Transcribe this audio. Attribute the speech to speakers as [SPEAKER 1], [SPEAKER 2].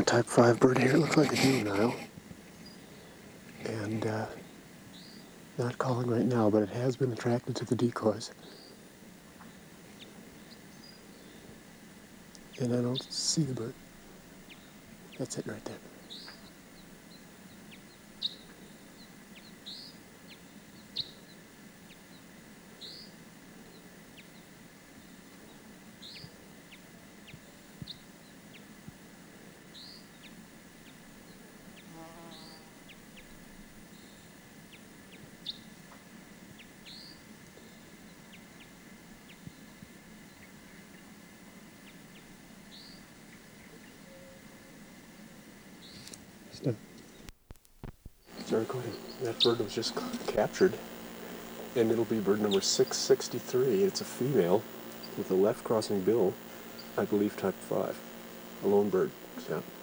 [SPEAKER 1] a type 5 bird here. It looks like a juvenile. And not calling right now, but it has been attracted to the decoys. And I don't see the bird. That's it right there. Stop. Start recording. That bird was just captured. And it'll be bird number 663. It's a female with a left crossing bill, I believe type 5. A lone bird. So.